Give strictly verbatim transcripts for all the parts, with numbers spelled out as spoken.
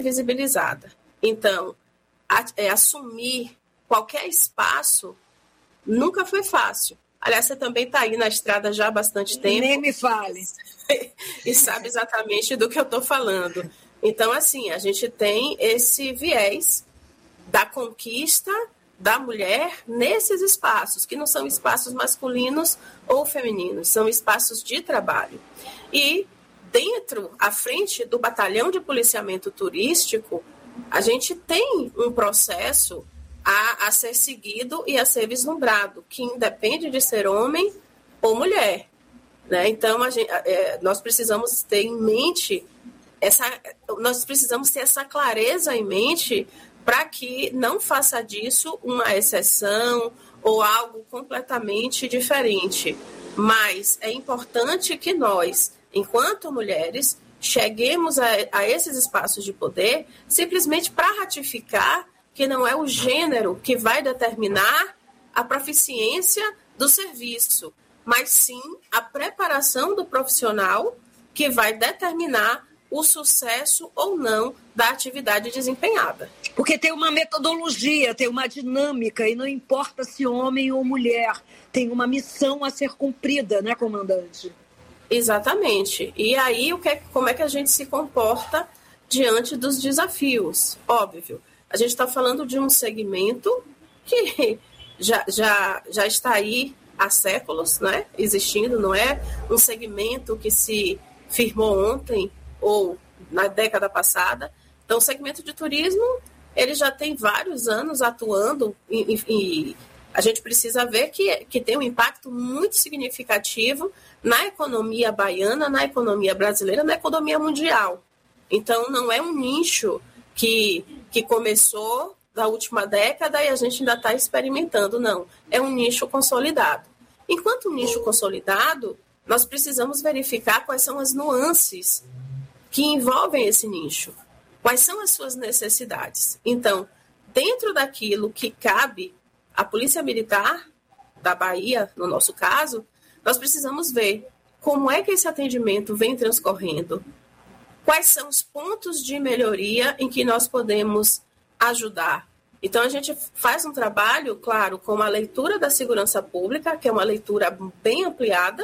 invisibilizada. Então, a, é, assumir qualquer espaço nunca foi fácil. Aliás, você também está aí na estrada já há bastante tempo. Nem me fale. E sabe exatamente do que eu estou falando. Então, assim, a gente tem esse viés da conquista da mulher nesses espaços, que não são espaços masculinos ou femininos, são espaços de trabalho. E dentro, à frente do batalhão de policiamento turístico, a gente tem um processo a, a ser seguido e a ser vislumbrado, que independe de ser homem ou mulher. Né? Então, a gente, é, nós precisamos ter em mente, essa, nós precisamos ter essa clareza em mente para que não faça disso uma exceção ou algo completamente diferente. Mas é importante que nós, enquanto mulheres, cheguemos a, a esses espaços de poder simplesmente para ratificar que não é o gênero que vai determinar a proficiência do serviço, mas sim a preparação do profissional que vai determinar o sucesso ou não da atividade desempenhada. Porque tem uma metodologia, tem uma dinâmica, e não importa se homem ou mulher, tem uma missão a ser cumprida, né, comandante? Exatamente. E aí, o que é, como é que a gente se comporta diante dos desafios? Óbvio, a gente está falando de um segmento que já, já, já está aí há séculos, né, existindo, não é um segmento que se firmou ontem ou na década passada. Então, o segmento de turismo, ele já tem vários anos atuando e, e a gente precisa ver que, que tem um impacto muito significativo na economia baiana, na economia brasileira, na economia mundial. Então, não é um nicho que, que começou da última década e a gente ainda está experimentando, não. É um nicho consolidado. Enquanto um nicho consolidado, nós precisamos verificar quais são as nuances que envolvem esse nicho. Quais são as suas necessidades? Então, dentro daquilo que cabe à Polícia Militar da Bahia, no nosso caso, nós precisamos ver como é que esse atendimento vem transcorrendo, quais são os pontos de melhoria em que nós podemos ajudar. Então, a gente faz um trabalho, claro, com a leitura da segurança pública, que é uma leitura bem ampliada,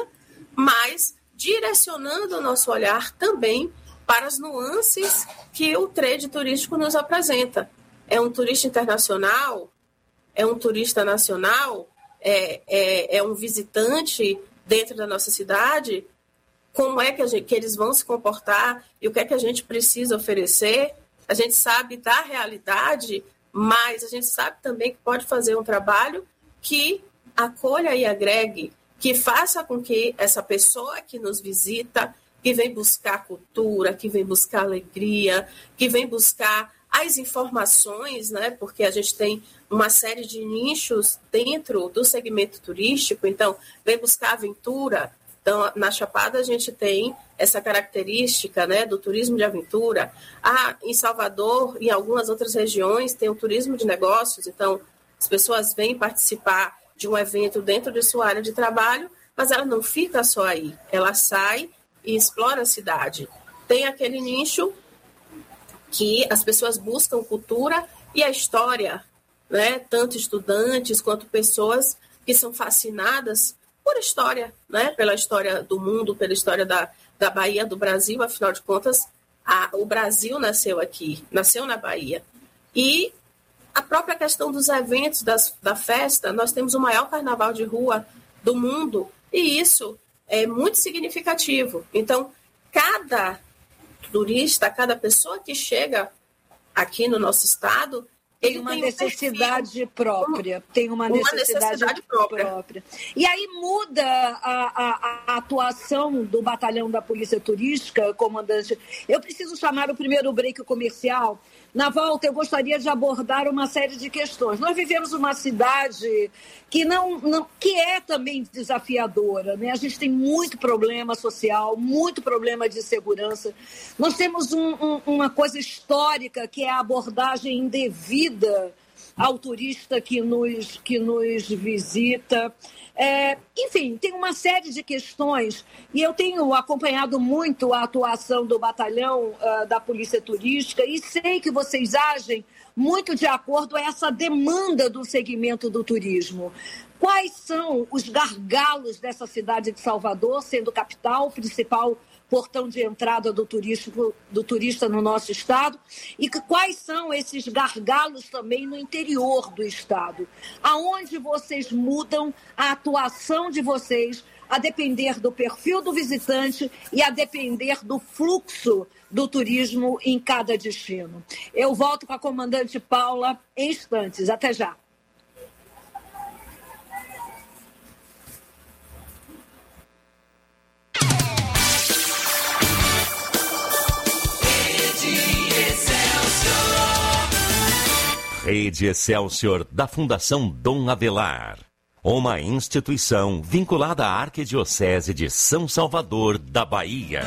mas direcionando o nosso olhar também para as nuances que o trade turístico nos apresenta. É um turista internacional? É um turista nacional? É, é, é um visitante dentro da nossa cidade? Como é que, a gente, que eles vão se comportar e o que é que a gente precisa oferecer? A gente sabe da realidade, mas a gente sabe também que pode fazer um trabalho que acolha e agregue, que faça com que essa pessoa que nos visita, que vem buscar cultura, que vem buscar alegria, que vem buscar as informações, né? Porque a gente tem uma série de nichos dentro do segmento turístico, então vem buscar aventura. Então, na Chapada a gente tem essa característica, né, do turismo de aventura. Ah, em Salvador e em algumas outras regiões tem o turismo de negócios, então as pessoas vêm participar de um evento dentro de sua área de trabalho, mas ela não fica só aí, ela sai e explora a cidade. Tem aquele nicho que as pessoas buscam cultura e a história, né? Tanto estudantes quanto pessoas que são fascinadas por história, né? Pela história do mundo, pela história da, da Bahia, do Brasil. Afinal de contas, a, o Brasil nasceu aqui, nasceu na Bahia. E a própria questão dos eventos, das, da festa, nós temos o maior carnaval de rua do mundo, e isso é muito significativo. Então, cada turista, cada pessoa que chega aqui no nosso estado, tem uma tem necessidade um própria. Tem uma, uma necessidade, necessidade própria. própria. E aí muda a, a, a atuação do batalhão da Polícia Turística, comandante. Eu preciso chamar o primeiro break comercial. Na volta, eu gostaria de abordar uma série de questões. Nós vivemos uma cidade que, não, não, que é também desafiadora, né? A gente tem muito problema social, muito problema de segurança. Nós temos um, um, uma coisa histórica, que é a abordagem indevida ao turista que nos, que nos visita. É, enfim, tem uma série de questões e eu tenho acompanhado muito a atuação do batalhão uh, da Polícia Turística e sei que vocês agem muito de acordo a essa demanda do segmento do turismo. Quais são os gargalos dessa cidade de Salvador, sendo capital, principal portão de entrada do turista, do turista no nosso estado, e que, quais são esses gargalos também no interior do estado? Aonde vocês mudam a atuação de vocês a depender do perfil do visitante e a depender do fluxo do turismo em cada destino? Eu volto com a comandante Paula em instantes. Até já. Rede Excelsior, da Fundação Dom Avelar. Uma instituição vinculada à Arquidiocese de São Salvador, da Bahia.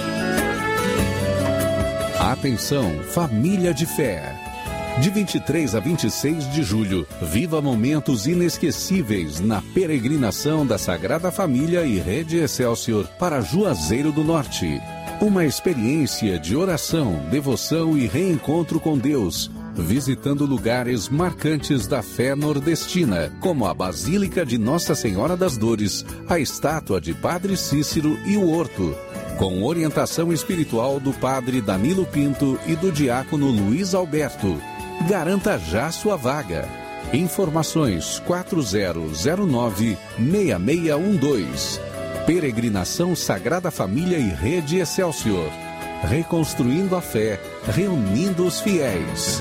Atenção, família de fé. De vinte e três a vinte e seis de julho, viva momentos inesquecíveis na peregrinação da Sagrada Família e Rede Excelsior para Juazeiro do Norte. Uma experiência de oração, devoção e reencontro com Deus, visitando lugares marcantes da fé nordestina, como a Basílica de Nossa Senhora das Dores, a estátua de Padre Cícero e o Horto, com orientação espiritual do Padre Danilo Pinto e do diácono Luiz Alberto. Garanta já sua vaga. Informações quatro zero zero nove, seis seis um dois. Peregrinação Sagrada Família e Rede Excelsior. Reconstruindo a fé, reunindo os fiéis.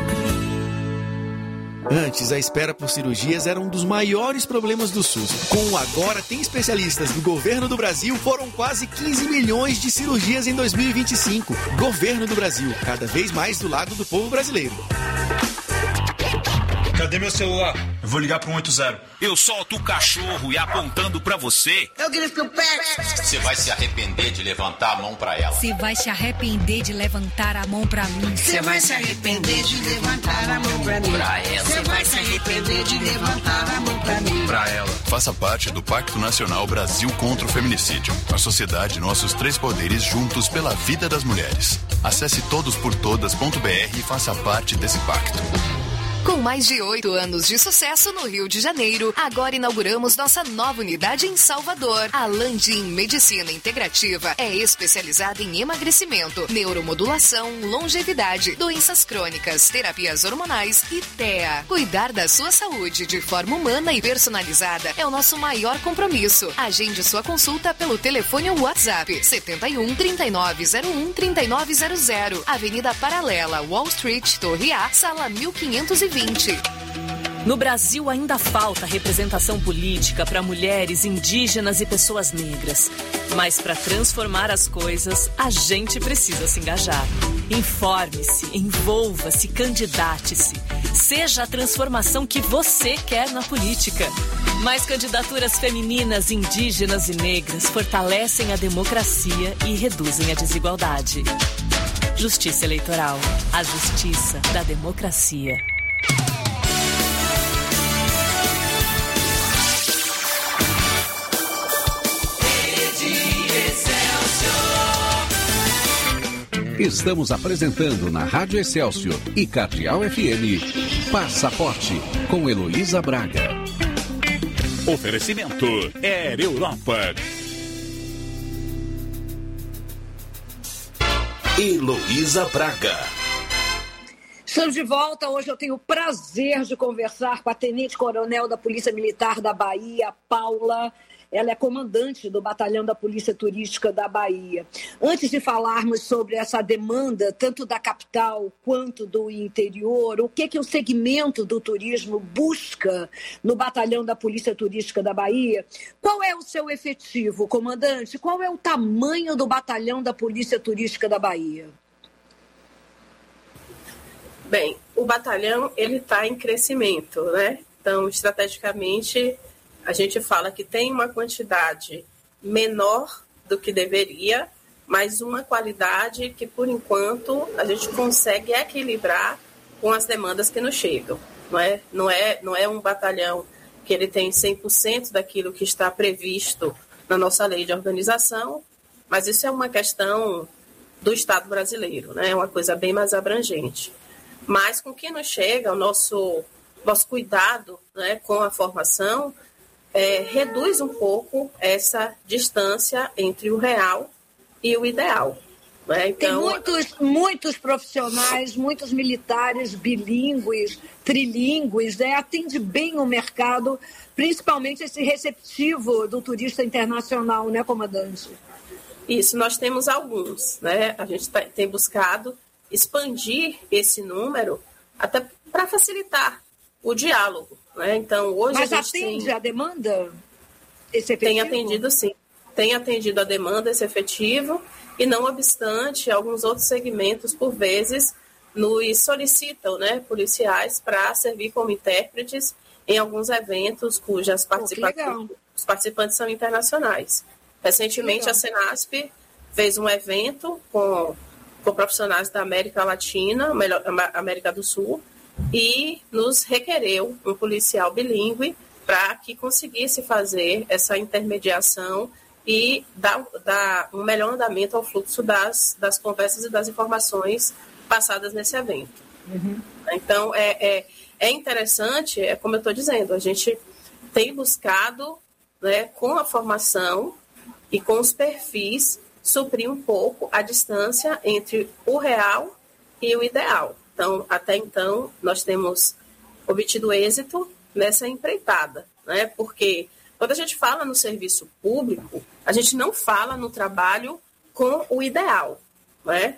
Antes, a espera por cirurgias era um dos maiores problemas do SUS. Com o Agora Tem Especialistas do Governo do Brasil, foram quase quinze milhões de cirurgias em dois mil e vinte e cinco. Governo do Brasil, cada vez mais do lado do povo brasileiro. Cadê meu celular? Eu vou ligar para um oito zero. Eu solto o cachorro e apontando para você. Eu grito o pé. Você vai se arrepender de levantar a mão para ela. Você vai se arrepender de levantar a mão para mim. Você vai se arrepender de levantar a mão para mim. Pra ela. Você vai se arrepender de levantar a mão para mim. Pra ela. Faça parte do Pacto Nacional Brasil contra o Feminicídio. A sociedade, nossos três poderes juntos pela vida das mulheres. Acesse todos por todas ponto b r e faça parte desse pacto. Com mais de oito anos de sucesso no Rio de Janeiro, agora inauguramos nossa nova unidade em Salvador. A Landim Medicina Integrativa é especializada em emagrecimento, neuromodulação, longevidade, doenças crônicas, terapias hormonais e T E A. Cuidar da sua saúde de forma humana e personalizada é o nosso maior compromisso. Agende sua consulta pelo telefone ou WhatsApp setenta e um, trinta e nove zero um, trinta e nove zero zero, Avenida Paralela, Wall Street, Torre A, sala mil quinhentos e vinte. No Brasil ainda falta representação política para mulheres, indígenas e pessoas negras. Mas para transformar as coisas, a gente precisa se engajar. Informe-se, envolva-se, candidate-se. Seja a transformação que você quer na política. Mais candidaturas femininas, indígenas e negras fortalecem a democracia e reduzem a desigualdade. Justiça Eleitoral. A justiça da democracia. Estamos apresentando na Rádio Excelsior e Cardeal F M, Passaporte, com Heloísa Braga. Oferecimento Air Europa. Heloísa Braga. Estamos de volta. Hoje eu tenho o prazer de conversar com a Tenente-Coronel da Polícia Militar da Bahia, Paula. Ela é comandante do Batalhão da Polícia Turística da Bahia. Antes de falarmos sobre essa demanda, tanto da capital quanto do interior, o que, que o segmento do turismo busca no Batalhão da Polícia Turística da Bahia, qual é o seu efetivo, comandante? Qual é o tamanho do Batalhão da Polícia Turística da Bahia? Bem, o batalhão ele está em crescimento, né? Então, estrategicamente, a gente fala que tem uma quantidade menor do que deveria, mas uma qualidade que, por enquanto, a gente consegue equilibrar com as demandas que nos chegam, não é, não é, não é um batalhão que ele tem cem por cento daquilo que está previsto na nossa lei de organização, mas isso é uma questão do Estado brasileiro, né? É uma coisa bem mais abrangente. Mas com que nos chega, o nosso, nosso cuidado, né, com a formação é, reduz um pouco essa distância entre o real e o ideal. Né? Então, tem muitos, muitos profissionais, muitos militares bilíngues, trilíngues, né? Atende bem o mercado, principalmente esse receptivo do turista internacional, né, comandante? Isso, nós temos alguns, né? A gente tá, tem buscado expandir esse número até para facilitar o diálogo, né? Então, hoje Mas a gente atende tem, a demanda? Esse efetivo? Tem atendido, sim. Tem atendido a demanda, esse efetivo, e não obstante, alguns outros segmentos, por vezes, nos solicitam, né, policiais para servir como intérpretes em alguns eventos cujas participa- os participantes são internacionais. Recentemente, a Senasp fez um evento com, com profissionais da América Latina, América do Sul, e nos requereu um policial bilíngue para que conseguisse fazer essa intermediação e dar, dar um melhor andamento ao fluxo das, das conversas e das informações passadas nesse evento. Uhum. Então, é, é, é interessante, é como eu estou dizendo, a gente tem buscado, né, com a formação e com os perfis, suprir um pouco a distância entre o real e o ideal. Então, até então, nós temos obtido êxito nessa empreitada, né? Porque quando a gente fala no serviço público, a gente não fala no trabalho com o ideal, né?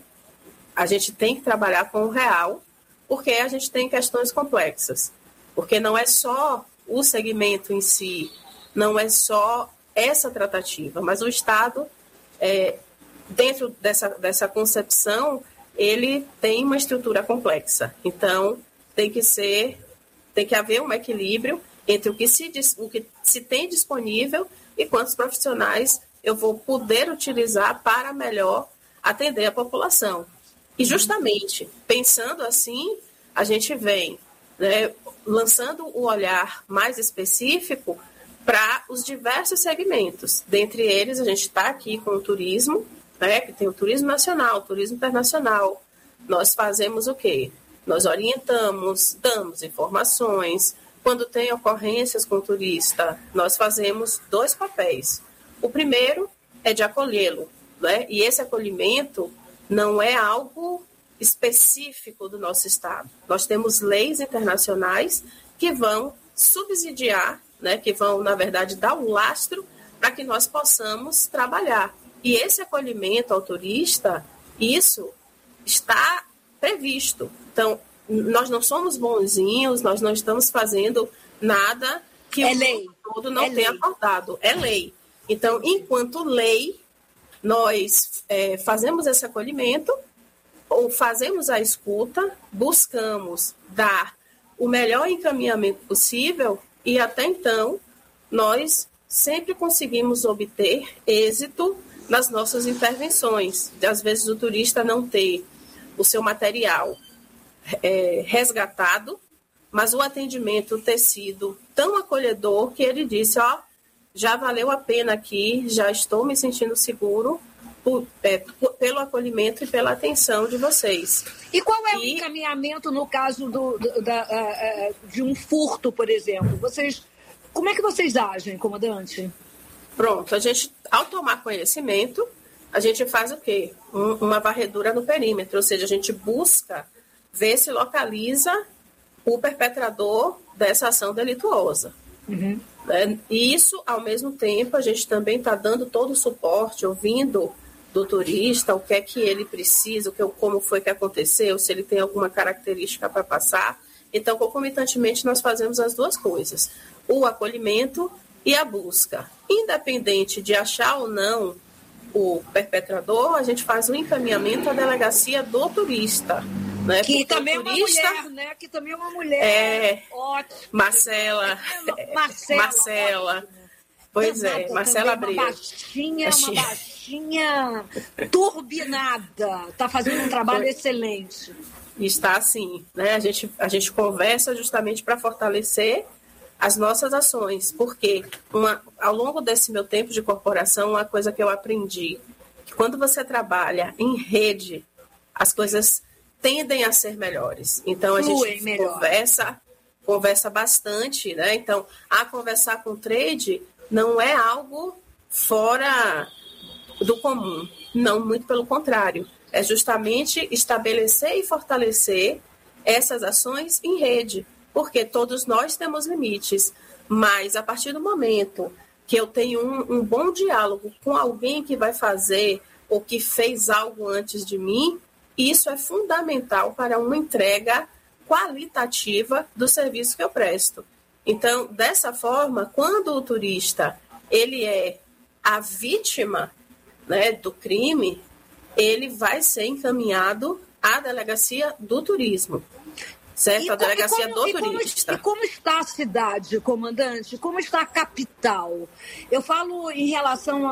A gente tem que trabalhar com o real, porque a gente tem questões complexas. Porque não é só o segmento em si, não é só essa tratativa, mas o Estado, é, dentro dessa, dessa concepção, ele tem uma estrutura complexa. Então, tem que ser, tem que haver um equilíbrio entre o que se, o que se tem disponível e quantos profissionais eu vou poder utilizar para melhor atender a população. E justamente, pensando assim, a gente vem, né, lançando um olhar mais específico para os diversos segmentos. Dentre eles, a gente está aqui com o turismo, né, que tem o turismo nacional, o turismo internacional. Nós fazemos o quê? Nós orientamos, damos informações. Quando tem ocorrências com o turista, nós fazemos dois papéis. O primeiro é de acolhê-lo, né? E esse acolhimento não é algo específico do nosso Estado. Nós temos leis internacionais que vão subsidiar, né? Que vão, na verdade, dar um lastro para que nós possamos trabalhar. E esse acolhimento ao turista, isso está previsto. Então, nós não somos bonzinhos, nós não estamos fazendo nada que é o lei. mundo todo não é tenha lei. acordado. É lei. Então, enquanto lei, nós é, fazemos esse acolhimento, ou fazemos a escuta, buscamos dar o melhor encaminhamento possível e, até então, nós sempre conseguimos obter êxito nas nossas intervenções. Às vezes, o turista não ter o seu material é, resgatado, mas o atendimento ter sido tão acolhedor que ele disse, ó, já valeu a pena aqui, já estou me sentindo seguro por, é, por, pelo acolhimento e pela atenção de vocês. E qual é e... o encaminhamento no caso do, do, da, uh, de um furto, por exemplo? Vocês, como é que vocês agem, comandante? Pronto, a gente, ao tomar conhecimento, a gente faz o quê? Um, uma varredura no perímetro, ou seja, a gente busca ver se localiza o perpetrador dessa ação delituosa. Uhum. Né? E isso, ao mesmo tempo, a gente também está dando todo o suporte, ouvindo do turista o que é que ele precisa, o que, como foi que aconteceu, se ele tem alguma característica para passar. Então, concomitantemente, nós fazemos as duas coisas, o acolhimento e a busca. Independente de achar ou não o perpetrador, a gente faz o encaminhamento à delegacia do turista. Né? Que Porque também turista, é uma mulher, né? Que também é uma mulher. É, ótimo. Marcela. Marcela. Marcela. Pois Danada, é, Marcela Abreu. Uma baixinha, uma baixinha turbinada. Está fazendo um trabalho excelente. está assim, né? A gente, a gente conversa justamente para fortalecer as nossas ações, porque uma, ao longo desse meu tempo de corporação, uma coisa que eu aprendi, que quando você trabalha em rede, as coisas tendem a ser melhores. Então, a Flui gente melhor. conversa, conversa bastante, né? Então, a conversar com o trade não é algo fora do comum, não, muito pelo contrário. É justamente estabelecer e fortalecer essas ações em rede, porque todos nós temos limites, mas a partir do momento que eu tenho um, um bom diálogo com alguém que vai fazer ou que fez algo antes de mim, isso é fundamental para uma entrega qualitativa do serviço que eu presto. Então, dessa forma, quando o turista ele é a vítima, né, do crime, ele vai ser encaminhado à delegacia do turismo. Certo? E a delegacia como, do e como, turista. E como está a cidade, comandante? Como está a capital? Eu falo em relação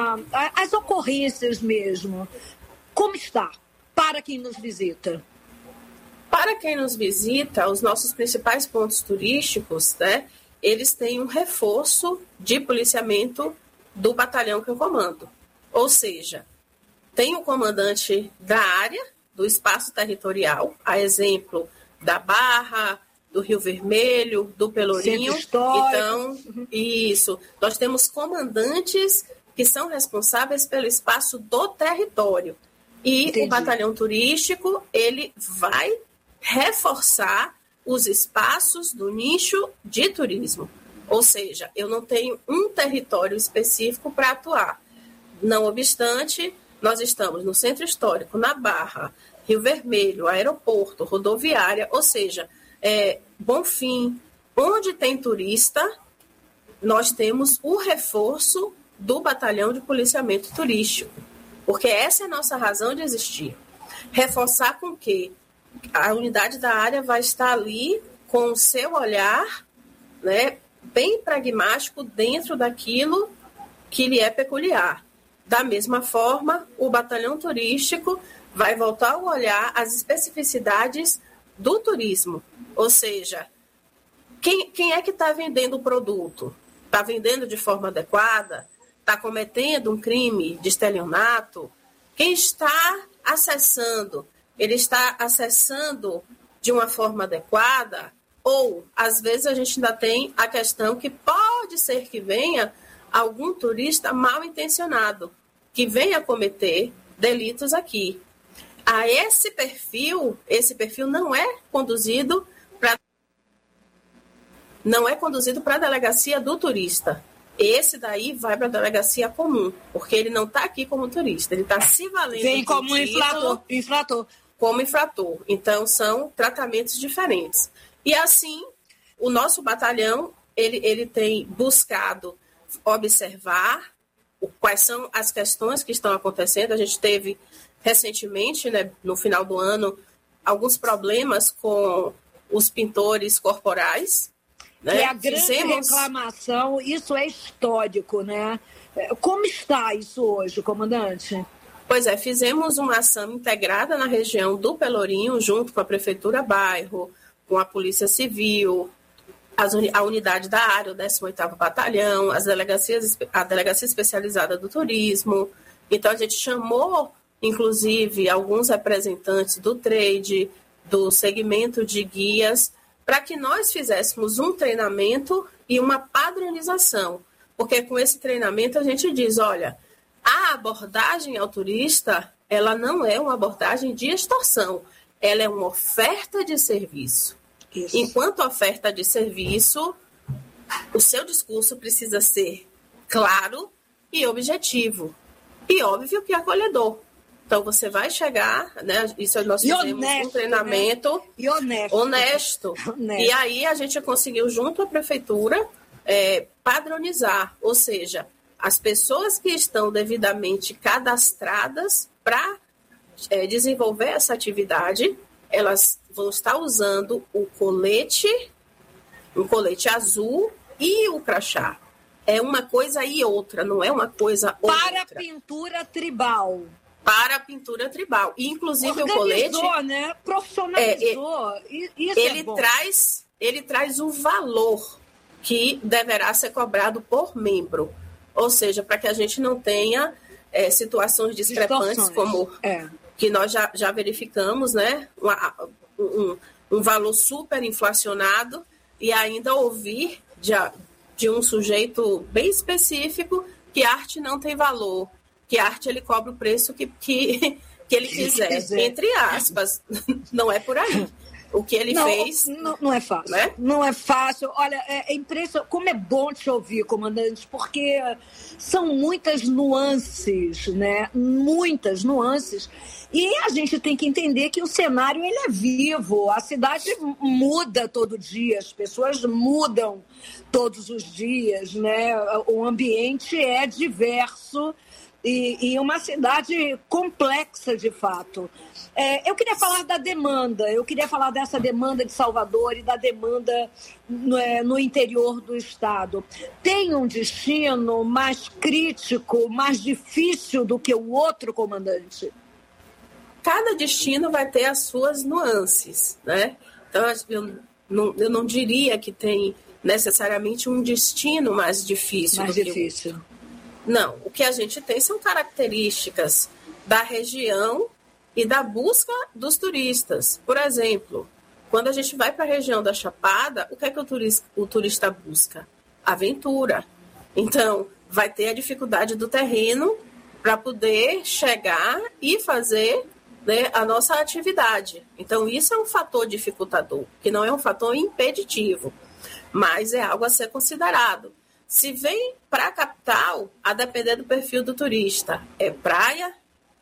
às ocorrências mesmo. Como está para quem nos visita? Para quem nos visita, os nossos principais pontos turísticos, né, eles têm um reforço de policiamento do batalhão que eu comando. Ou seja, tem o comandante da área, do espaço territorial, a exemplo da Barra, do Rio Vermelho, do Pelourinho. Então, isso. Nós temos comandantes que são responsáveis pelo espaço do território. E Entendi. O batalhão turístico, ele vai reforçar os espaços do nicho de turismo. Ou seja, eu não tenho um território específico para atuar. Não obstante, nós estamos no Centro Histórico, na Barra, Rio Vermelho, aeroporto, rodoviária, ou seja, é, Bonfim, onde tem turista, nós temos o reforço do batalhão de policiamento turístico, porque essa é a nossa razão de existir. Reforçar com que a unidade da área vai estar ali com o seu olhar, né, bem pragmático dentro daquilo que lhe é peculiar. Da mesma forma, o batalhão turístico vai voltar a olhar as especificidades do turismo. Ou seja, quem, quem é que está vendendo o produto? Está vendendo de forma adequada? Está cometendo um crime de estelionato? Quem está acessando? Ele está acessando de uma forma adequada? Ou, às vezes, a gente ainda tem a questão que pode ser que venha algum turista mal intencionado, que venha cometer delitos aqui. A esse perfil, esse perfil não é conduzido para não é conduzido para a delegacia do turista. Esse daí vai para a delegacia comum, porque ele não está aqui como turista, ele está se valendo Vem como infrator, infrator. Como infrator. Então, são tratamentos diferentes. E assim, o nosso batalhão, ele, ele tem buscado observar quais são as questões que estão acontecendo. A gente teve recentemente, né, no final do ano, alguns problemas com os pintores corporais. Né? Que é a grande Fizemos... reclamação, isso é histórico, né? Como está isso hoje, comandante? Pois é, fizemos uma ação integrada na região do Pelourinho, junto com a Prefeitura Bairro, com a Polícia Civil, as uni- a unidade da área, o décimo oitavo Batalhão, as delegacias, a Delegacia Especializada do Turismo. Então, a gente chamou, inclusive, alguns representantes do trade, do segmento de guias, para que nós fizéssemos um treinamento e uma padronização. Porque com esse treinamento a gente diz, olha, a abordagem ao turista, ela não é uma abordagem de extorsão, ela é uma oferta de serviço. Isso. Enquanto oferta de serviço, o seu discurso precisa ser claro e objetivo. E óbvio que acolhedor. Então, você vai chegar, né? Isso nós fizemos honesto, um treinamento né? E honesto. Honesto. honesto. E aí a gente conseguiu, junto à prefeitura, é, padronizar. Ou seja, as pessoas que estão devidamente cadastradas para é, desenvolver essa atividade, elas vão estar usando o colete, o colete azul e o crachá. É uma coisa e outra, não é uma coisa ou Para outra. pintura tribal. para a pintura tribal. E, inclusive, Organizou, o colete... né? Profissionalizou. É, Isso ele, é bom. traz, ele traz o valor que deverá ser cobrado por membro. Ou seja, para que a gente não tenha é, situações discrepantes, como é. que nós já, já verificamos, né? Uma, um, um valor super inflacionado e ainda ouvir de, de um sujeito bem específico que a arte não tem valor, que a arte ele cobra o preço que, que, que ele quiser, entre aspas. Não é por aí. O que ele não, fez... Não, não é fácil. Né? Não é fácil. Olha, é, é impressionante. Como é bom te ouvir, comandante, porque são muitas nuances, né? Muitas nuances. E a gente tem que entender que o cenário ele é vivo. A cidade muda todo dia, as pessoas mudam todos os dias, né? O ambiente é diverso. E, e uma cidade complexa, de fato. É, eu queria falar da demanda, eu queria falar dessa demanda de Salvador e da demanda no, é, no interior do estado. Tem um destino mais crítico, mais difícil do que o outro, comandante? Cada destino vai ter as suas nuances, né? Então, eu não, eu não diria que tem necessariamente um destino mais difícil. Mais do difícil. Que o... Não, o que a gente tem são características da região e da busca dos turistas. Por exemplo, quando a gente vai para a região da Chapada, o que é que o turista, o turista busca? Aventura. Então, vai ter a dificuldade do terreno para poder chegar e fazer, né, a nossa atividade. Então, isso é um fator dificultador, que não é um fator impeditivo, mas é algo a ser considerado. Se vem para a capital, a depender do perfil do turista, é praia,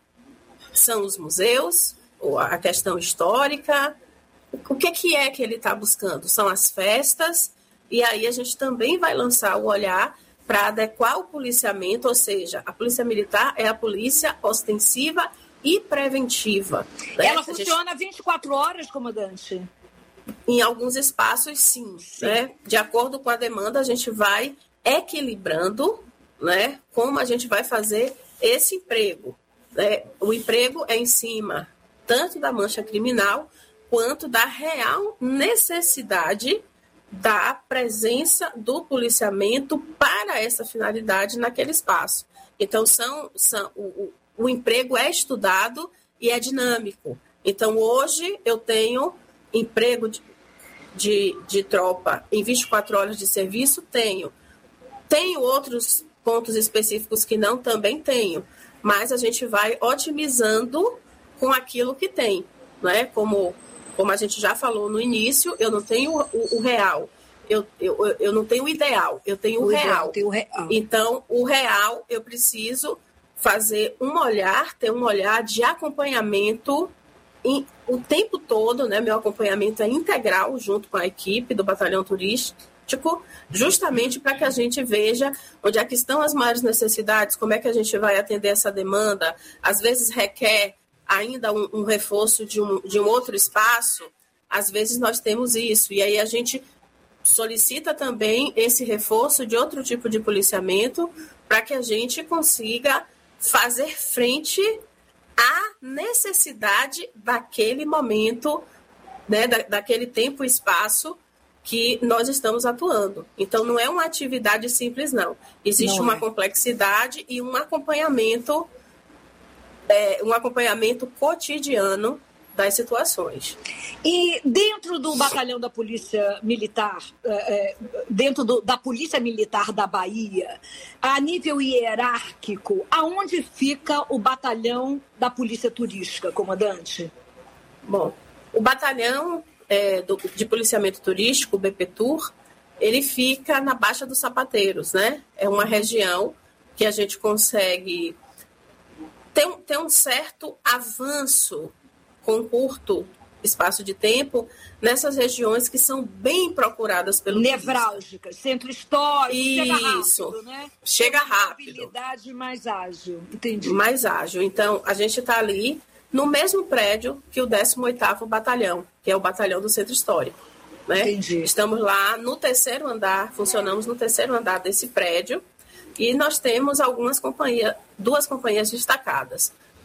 são os museus, ou a questão histórica, o que, que é que ele está buscando? São as festas, e aí a gente também vai lançar o olhar para adequar o policiamento, ou seja, a polícia militar é a polícia ostensiva e preventiva. Né? Ela funciona gente... vinte e quatro horas, comandante? Em alguns espaços, sim. sim. Né? De acordo com a demanda, a gente vai equilibrando, né, como a gente vai fazer esse emprego. Né? O emprego é em cima tanto da mancha criminal quanto da real necessidade da presença do policiamento para essa finalidade naquele espaço. Então, são, são, o, o, o emprego é estudado e é dinâmico. Então, hoje eu tenho emprego de, de, de tropa em vinte e quatro horas de serviço, tenho. Tenho outros pontos específicos que não, também tenho, mas a gente vai otimizando com aquilo que tem, né? Como, como a gente já falou no início, eu não tenho o, o real, eu, eu, eu não tenho o ideal, eu tenho o, o real. Ideal, tem o real. Então, o real, eu preciso fazer um olhar, ter um olhar de acompanhamento em, o tempo todo, né? Meu acompanhamento é integral junto com a equipe do Batalhão Turístico, justamente para que a gente veja onde é que estão as maiores necessidades, como é que a gente vai atender essa demanda. Às vezes requer ainda um, um reforço de um, de um outro espaço, às vezes nós temos isso, e aí a gente solicita também esse reforço de outro tipo de policiamento para que a gente consiga fazer frente à necessidade daquele momento, né, da, daquele tempo e espaço que nós estamos atuando. Então, não é uma atividade simples, não. Existe não uma é. complexidade e um acompanhamento, é, um acompanhamento cotidiano das situações. E dentro do batalhão da Polícia Militar, é, dentro do, da Polícia Militar da Bahia, a nível hierárquico, aonde fica o batalhão da Polícia Turística, comandante? Bom, o batalhão É, do, de policiamento turístico, o B P T U R, ele fica na Baixa dos Sapateiros, né? É uma região que a gente consegue ter, ter um certo avanço com curto espaço de tempo nessas regiões que são bem procuradas pelo nevrálgicas, turista. Centro histórico, Isso. chega rápido, né? Chega rápido. Mobilidade mais ágil, entendi. Mais ágil. Então, a gente está ali no mesmo prédio que o décimo oitavo Batalhão, que é o Batalhão do Centro Histórico. Né? Entendi. Estamos lá no terceiro andar, funcionamos no terceiro andar desse prédio, e nós temos algumas companhias, duas companhias destacadas.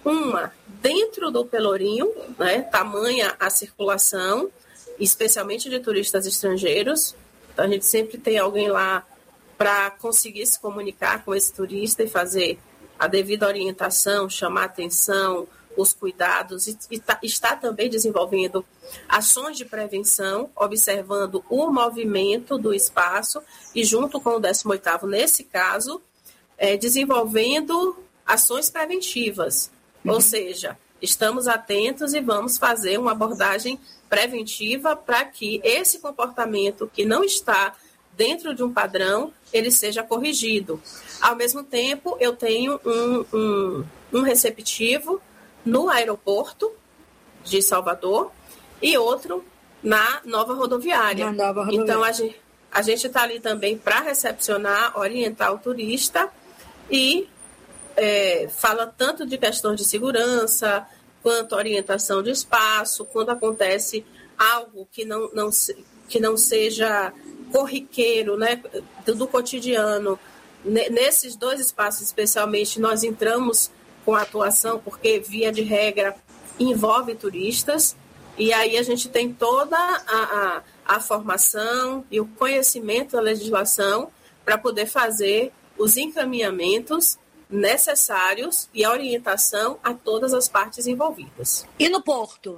Uma, dentro do Pelourinho, né, tamanha a circulação, especialmente de turistas estrangeiros. Então, a gente sempre tem alguém lá para conseguir se comunicar com esse turista e fazer a devida orientação, chamar atenção, os cuidados, e, e tá, está também desenvolvendo ações de prevenção, observando o movimento do espaço e, junto com o décimo oitavo, nesse caso, é, desenvolvendo ações preventivas. Uhum. Ou seja, estamos atentos e vamos fazer uma abordagem preventiva para que esse comportamento que não está dentro de um padrão, ele seja corrigido. Ao mesmo tempo, eu tenho um, um, um receptivo no aeroporto de Salvador e outro na nova rodoviária. Na nova rodoviária. Então, a gente a gente está ali também para recepcionar, orientar o turista e é, fala tanto de questões de segurança, quanto orientação de espaço, quando acontece algo que não, não, que não seja corriqueiro, né, do, do cotidiano. Nesses dois espaços, especialmente, nós entramos com a atuação, porque, via de regra, envolve turistas, e aí a gente tem toda a, a, a formação e o conhecimento da legislação para poder fazer os encaminhamentos necessários e a orientação a todas as partes envolvidas. E no Porto?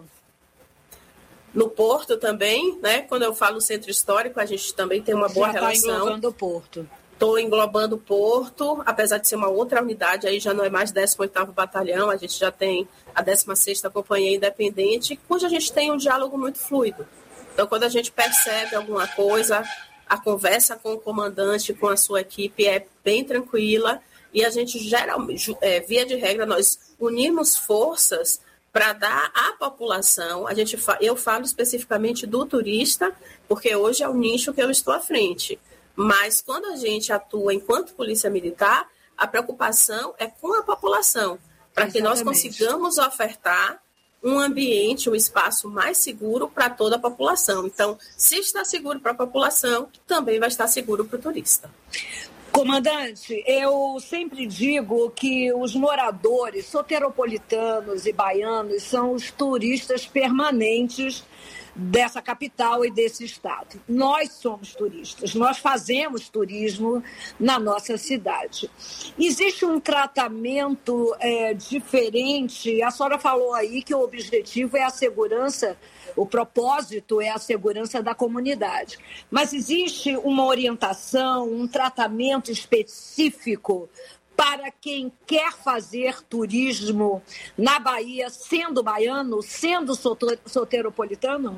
No Porto também, né? Quando eu falo centro histórico, a gente também tem uma boa Já relação. Está englobando o Porto. Estou englobando o Porto, apesar de ser uma outra unidade, aí já não é mais décimo oitavo Batalhão, a gente já tem a décima sexta Companhia Independente, cuja a gente tem um diálogo muito fluido. Então, quando a gente percebe alguma coisa, a conversa com o comandante, com a sua equipe é bem tranquila, e a gente, geralmente, é, via de regra, nós unimos forças para dar à população, a gente, eu falo especificamente do turista, porque hoje é o nicho que eu estou à frente. Mas quando a gente atua enquanto polícia militar, a preocupação é com a população, para que nós consigamos ofertar um ambiente, um espaço mais seguro para toda a população. Então, se está seguro para a população, também vai estar seguro para o turista. Comandante, eu sempre digo que os moradores soteropolitanos e baianos são os turistas permanentes dessa capital e desse estado. Nós somos turistas, nós fazemos turismo na nossa cidade. Existe um tratamento é, diferente, a senhora falou aí que o objetivo é a segurança, o propósito é a segurança da comunidade, mas existe uma orientação, um tratamento específico para quem quer fazer turismo na Bahia, sendo baiano, sendo soteropolitano?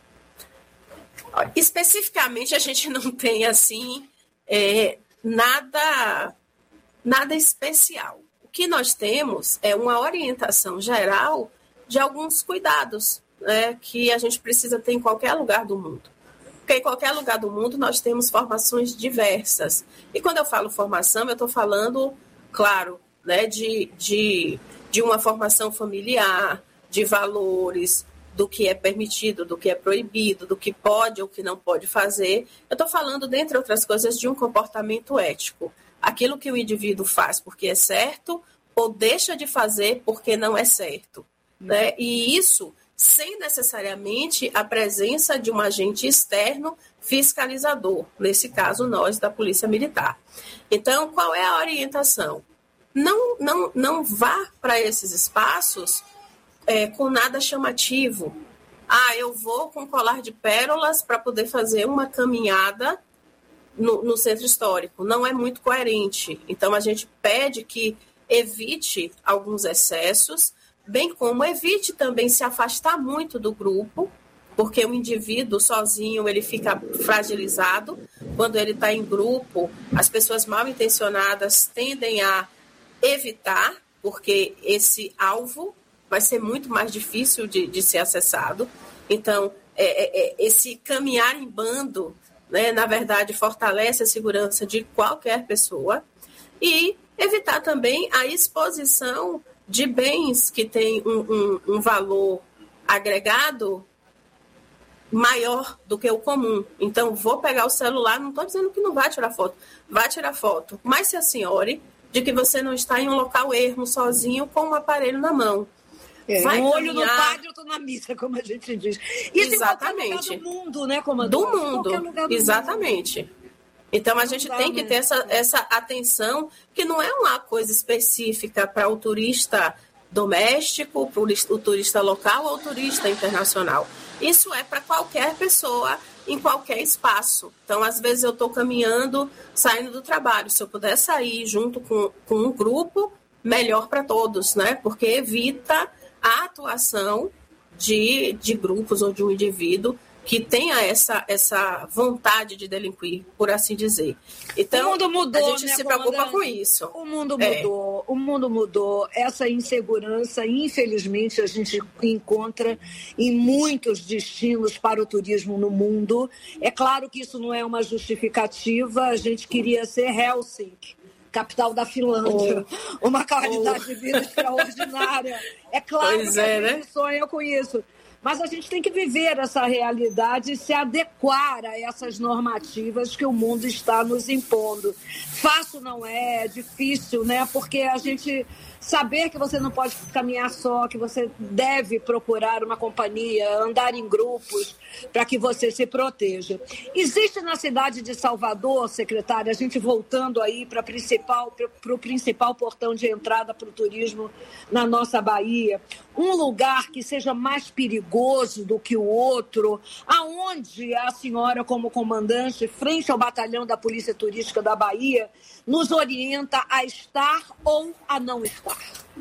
Especificamente, a gente não tem, assim, é, nada, nada especial. O que nós temos é uma orientação geral de alguns cuidados, né, que a gente precisa ter em qualquer lugar do mundo. Porque em qualquer lugar do mundo nós temos formações diversas. E quando eu falo formação, eu estou falando, claro, né, de, de, de uma formação familiar, de valores, do que é permitido, do que é proibido, do que pode ou que não pode fazer. Eu estou falando, dentre outras coisas, de um comportamento ético. Aquilo que o indivíduo faz porque é certo ou deixa de fazer porque não é certo. Né? E isso sem necessariamente a presença de um agente externo fiscalizador, nesse caso nós da Polícia Militar. Então, qual é a orientação? Não, não, não vá para esses espaços é, com nada chamativo. Ah, eu vou com colar de pérolas para poder fazer uma caminhada no, no centro histórico. Não é muito coerente. Então, a gente pede que evite alguns excessos, bem como evite também se afastar muito do grupo, porque o indivíduo sozinho ele fica fragilizado. Quando ele está em grupo, as pessoas mal intencionadas tendem a evitar, porque esse alvo vai ser muito mais difícil de, de ser acessado. Então, é, é, esse caminhar em bando, né, na verdade, fortalece a segurança de qualquer pessoa. E evitar também a exposição de bens que têm um, um, um valor agregado maior do que o comum. Então, vou pegar o celular, não estou dizendo que não vai tirar foto, vai tirar foto, mas se a senhora de que você não está em um local ermo, sozinho, com um aparelho na mão. É, Vai um olho caminhar... no padre, outro na missa, como a gente diz. Isso Exatamente. em qualquer lugar do mundo, né, comandante? Do mundo, do exatamente. Mundo. Então, a gente Não tem dá, que né? ter essa, essa atenção, que não é uma coisa específica para o turista doméstico, para o turista local ou o turista internacional. Isso é para qualquer pessoa, em qualquer espaço. Então, às vezes, eu estou caminhando, saindo do trabalho. Se eu puder sair junto com, com um grupo, melhor para todos, né? Porque evita a atuação de, de grupos ou de um indivíduo que tenha essa, essa vontade de delinquir, por assim dizer. Então, o mundo mudou, a gente né, se preocupa comandante? com isso. O mundo É. mudou, o mundo mudou. Essa insegurança, infelizmente, a gente encontra em muitos destinos para o turismo no mundo. É claro que isso não é uma justificativa. A gente queria ser Helsinki, capital da Finlândia, oh. uma qualidade oh. de vida extraordinária. É claro pois que é, a gente né? sonha com isso. Mas a gente tem que viver essa realidade e se adequar a essas normativas que o mundo está nos impondo. Fácil não é, é difícil, né? Porque a gente saber que você não pode caminhar só, que você deve procurar uma companhia, andar em grupos para que você se proteja. Existe na cidade de Salvador, secretária, a gente voltando aí para principal, para o principal portão de entrada para o turismo na nossa Bahia, um lugar que seja mais perigoso do que o outro, aonde a senhora, como comandante, frente ao batalhão da Polícia Turística da Bahia, nos orienta a estar ou a não estar?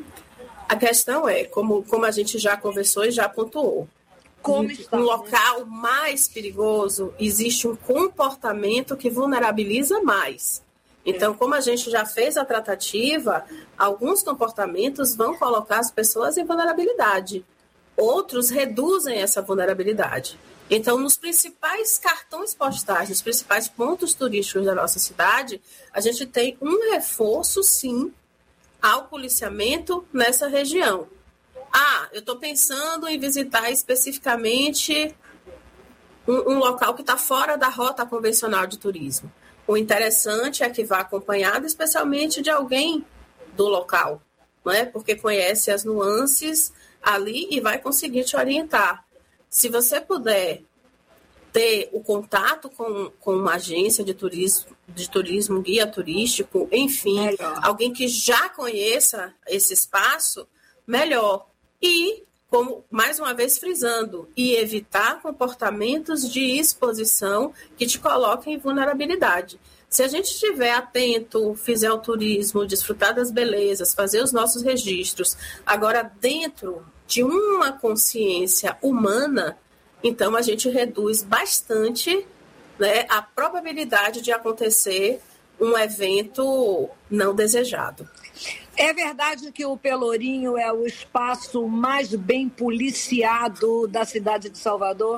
A questão é, como, como a gente já conversou e já pontuou, como um, está, um né? local mais perigoso, existe um comportamento que vulnerabiliza mais. Então, como a gente já fez a tratativa, alguns comportamentos vão colocar as pessoas em vulnerabilidade. Outros reduzem essa vulnerabilidade. Então, nos principais cartões postais, nos principais pontos turísticos da nossa cidade, a gente tem um reforço, sim, ao policiamento nessa região. Ah, eu estou pensando em visitar especificamente um, um local que está fora da rota convencional de turismo. O interessante é que vá acompanhado especialmente de alguém do local, não é? Porque conhece as nuances ali e vai conseguir te orientar. Se você puder ter o contato com, com uma agência de turismo, de turismo, guia turístico, enfim, melhor. Alguém que já conheça esse espaço, melhor. E, como mais uma vez frisando, e evitar comportamentos de exposição que te coloquem em vulnerabilidade. Se a gente estiver atento, fizer o turismo, desfrutar das belezas, fazer os nossos registros, agora dentro de uma consciência humana, então a gente reduz bastante, né, a probabilidade de acontecer um evento não desejado. É verdade que o Pelourinho é o espaço mais bem policiado da cidade de Salvador?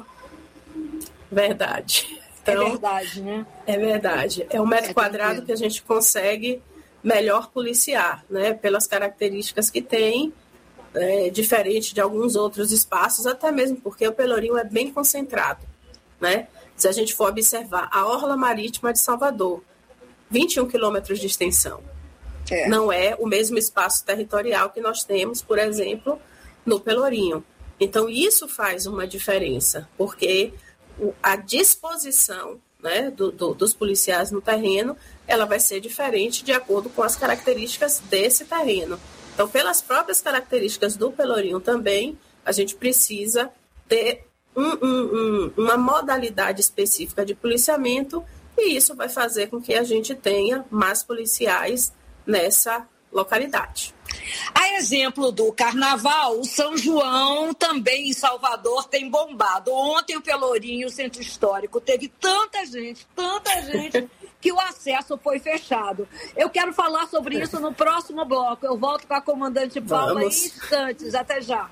Verdade. Então, é verdade, né? É verdade. É um metro é quadrado que a gente consegue melhor policiar, né? Pelas características que tem, é, diferente de alguns outros espaços, até mesmo porque o Pelourinho é bem concentrado, né? Se a gente for observar a orla marítima de Salvador, vinte e um quilômetros de extensão. É. Não é o mesmo espaço territorial que nós temos, por exemplo, no Pelourinho. Então, isso faz uma diferença, porque a disposição, né, do, do, dos policiais no terreno, ela vai ser diferente de acordo com as características desse terreno. Então, pelas próprias características do Pelourinho também, a gente precisa ter um, um, um, uma modalidade específica de policiamento, e isso vai fazer com que a gente tenha mais policiais nessa localidade. A exemplo do Carnaval, o São João também em Salvador tem bombado. Ontem o Pelourinho, o Centro Histórico, teve tanta gente, tanta gente, que o acesso foi fechado. Eu quero falar sobre isso no próximo bloco. Eu volto com a comandante Paula Vamos. em instantes. Até já.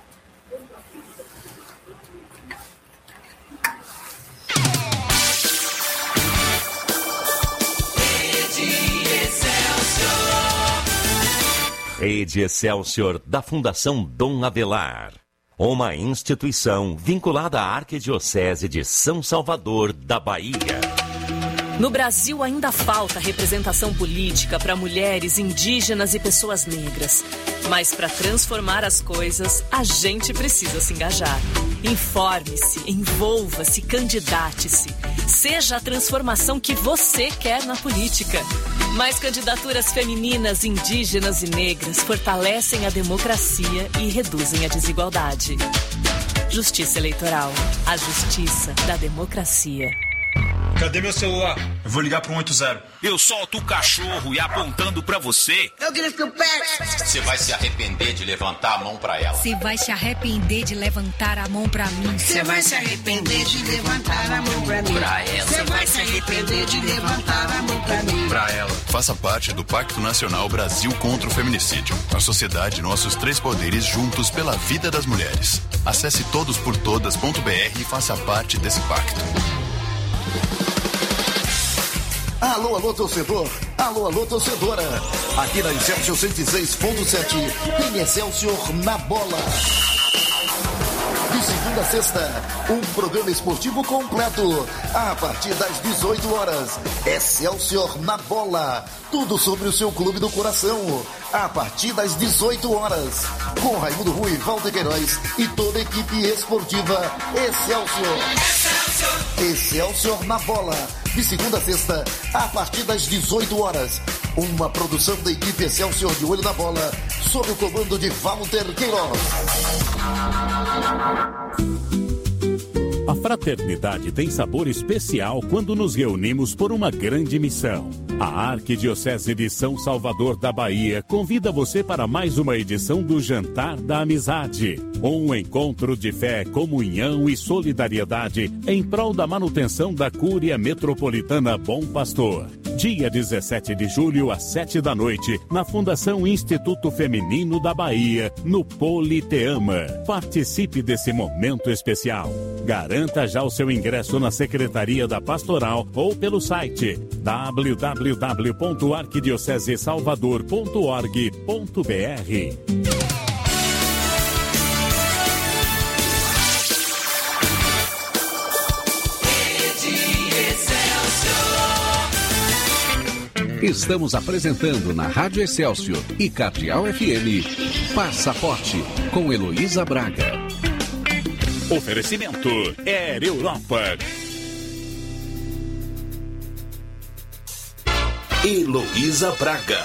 Rede Excelsior da Fundação Dom Avelar. Uma instituição vinculada à Arquidiocese de São Salvador da Bahia. No Brasil ainda falta representação política para mulheres, indígenas e pessoas negras. Mas para transformar as coisas, a gente precisa se engajar. Informe-se, envolva-se, candidate-se. Seja a transformação que você quer na política. Mais candidaturas femininas, indígenas e negras fortalecem a democracia e reduzem a desigualdade. Justiça Eleitoral. A justiça da democracia. Cadê meu celular? Eu vou ligar pro um oito zero. Eu solto o cachorro e apontando pra você. Eu grito o pé. Você vai se arrepender de levantar a mão pra ela. Você vai se arrepender de levantar a mão pra mim. Você vai se arrepender de levantar a mão pra mim. Pra ela. Você vai se arrepender de levantar a mão pra mim. Pra ela. Faça parte do Pacto Nacional Brasil contra o Feminicídio. A sociedade, nossos três poderes juntos pela vida das mulheres. Acesse todos por todas ponto b r e faça parte desse pacto. Alô, alô, torcedor. Alô, alô, torcedora. Aqui na Excelsior cento e seis ponto sete tem Excelsior na bola. De segunda a sexta, um programa esportivo completo. A partir das dezoito horas, Excelsior na bola. Tudo sobre o seu clube do coração. A partir das dezoito horas, com Raimundo Rui, Walter Queiroz e toda a equipe esportiva Excelsior. Excelsior. Excelsior na bola. De segunda a sexta, a partir das dezoito horas. Uma produção da equipe Excelsior de Olho na Bola, sob o comando de Walter Queiroz. A fraternidade tem sabor especial quando nos reunimos por uma grande missão. A Arquidiocese de São Salvador da Bahia convida você para mais uma edição do Jantar da Amizade. Um encontro de fé, comunhão e solidariedade em prol da manutenção da Cúria Metropolitana Bom Pastor. Dia dezessete de julho, às sete da noite, na Fundação Instituto Feminino da Bahia, no Politeama. Participe desse momento especial. Garanta já o seu ingresso na Secretaria da Pastoral ou pelo site w w w ponto arquidiocese salvador ponto org ponto b r. Estamos apresentando na Rádio Excelsior e Cardeal F M Passaporte com Heloísa Braga. Oferecimento Air Europa. Heloísa Braga.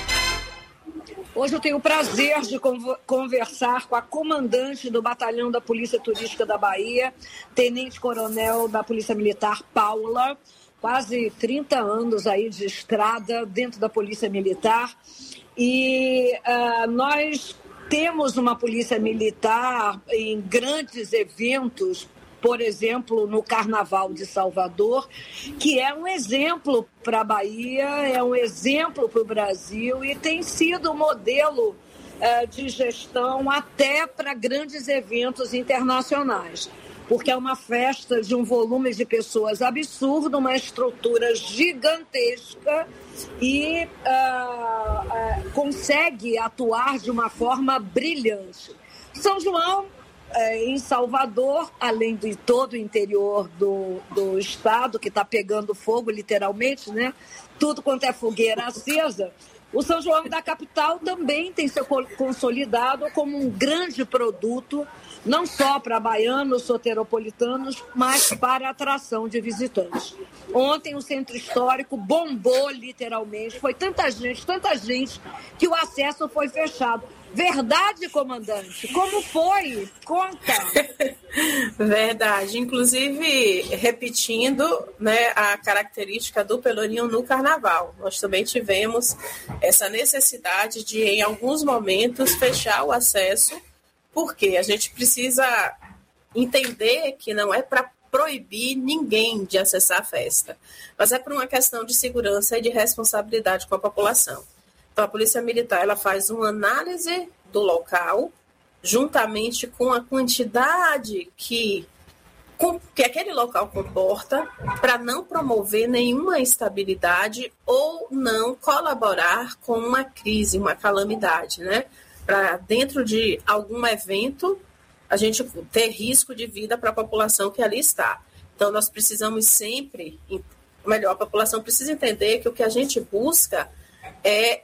Hoje eu tenho o prazer de conversar com a comandante do Batalhão da Polícia Turística da Bahia, Tenente-Coronel da Polícia Militar, Paula. Quase trinta anos aí de estrada dentro da Polícia Militar. E uh, nós temos uma Polícia Militar em grandes eventos, por exemplo, no Carnaval de Salvador, que é um exemplo para a Bahia, é um exemplo para o Brasil e tem sido modelo uh, de gestão até para grandes eventos internacionais. Porque é uma festa de um volume de pessoas absurdo, uma estrutura gigantesca e uh, uh, consegue atuar de uma forma brilhante. São João, uh, em Salvador, além de todo o interior do, do estado, que está pegando fogo, literalmente, né? Tudo quanto é fogueira acesa, o São João da capital também tem se consolidado como um grande produto, não só para baianos, soteropolitanos, mas para atração de visitantes. Ontem o centro histórico bombou literalmente, foi tanta gente, tanta gente, que o acesso foi fechado. Verdade, comandante? Como foi? Conta! Verdade. Inclusive, repetindo, né, a característica do Pelourinho no Carnaval. Nós também tivemos essa necessidade de, em alguns momentos, fechar o acesso, porque a gente precisa entender que não é para proibir ninguém de acessar a festa, mas é por uma questão de segurança e de responsabilidade com a população. Então, a Polícia Militar ela faz uma análise do local, juntamente com a quantidade que, com, que aquele local comporta, para não promover nenhuma instabilidade ou não colaborar com uma crise, uma calamidade, né? Para dentro de algum evento, a gente ter risco de vida para a população que ali está. Então, nós precisamos sempre melhor, a população precisa entender que o que a gente busca é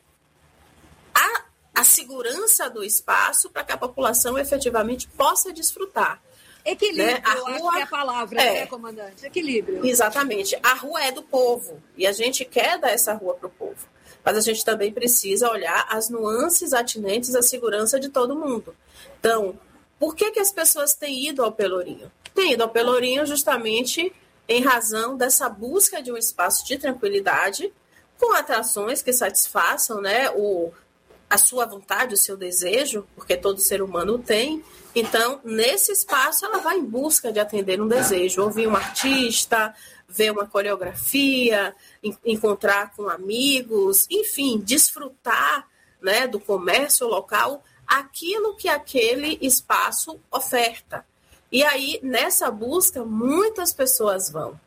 a, a segurança do espaço para que a população efetivamente possa desfrutar. Equilíbrio, né? A eu rua, acho que é a palavra, é, né, comandante? Equilíbrio. Exatamente. A rua é do povo e a gente quer dar essa rua para o povo. Mas a gente também precisa olhar as nuances atinentes à segurança de todo mundo. Então, por que, que as pessoas têm ido ao Pelourinho? Têm ido ao Pelourinho justamente em razão dessa busca de um espaço de tranquilidade, com atrações que satisfaçam, né, o, a sua vontade, o seu desejo, porque todo ser humano tem. Então, nesse espaço, ela vai em busca de atender um desejo, ouvir um artista, ver uma coreografia, en- encontrar com amigos, enfim, desfrutar, né, do comércio local, aquilo que aquele espaço oferta. E aí, nessa busca, muitas pessoas vão.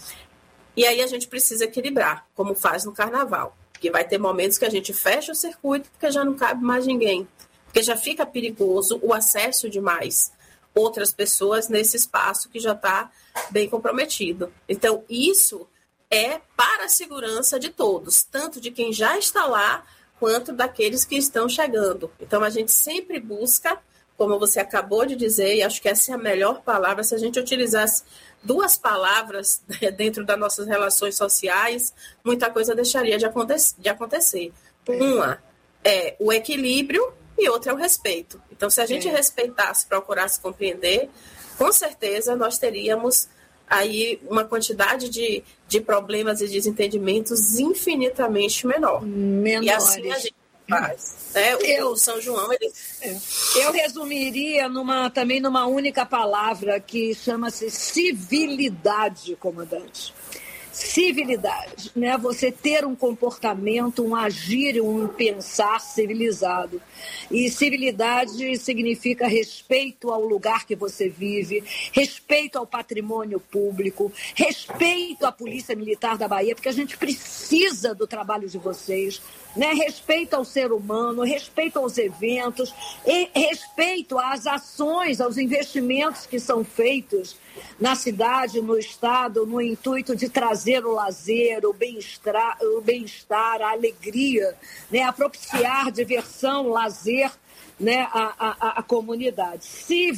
E aí a gente precisa equilibrar, como faz no carnaval. Porque vai ter momentos que a gente fecha o circuito porque já não cabe mais ninguém. Porque já fica perigoso o acesso de mais outras pessoas nesse espaço que já está bem comprometido. Então, isso é para a segurança de todos, tanto de quem já está lá, quanto daqueles que estão chegando. Então, a gente sempre busca, como você acabou de dizer, e acho que essa é a melhor palavra, se a gente utilizasse duas palavras dentro das nossas relações sociais, muita coisa deixaria de acontecer. De acontecer. Uma é o equilíbrio e outra é o respeito. Então, se a gente é. respeitasse, procurasse compreender, com certeza nós teríamos aí uma quantidade de, de problemas e desentendimentos infinitamente menor. Menores. E assim a gente faz. Né? O, eu, o São João, ele... eu resumiria numa, também numa única palavra que chama-se civilidade, comandante. Civilidade, né? Você ter um comportamento, um agir, um pensar civilizado. E civilidade significa respeito ao lugar que você vive, respeito ao patrimônio público, respeito à Polícia Militar da Bahia, porque a gente precisa do trabalho de vocês, né? Respeito ao ser humano, respeito aos eventos, e respeito às ações, aos investimentos que são feitos na cidade, no estado, no intuito de trazer o lazer, o bem-estar, o bem-estar, a alegria, né? A propiciar diversão, lazer, né? a, a, a comunidade.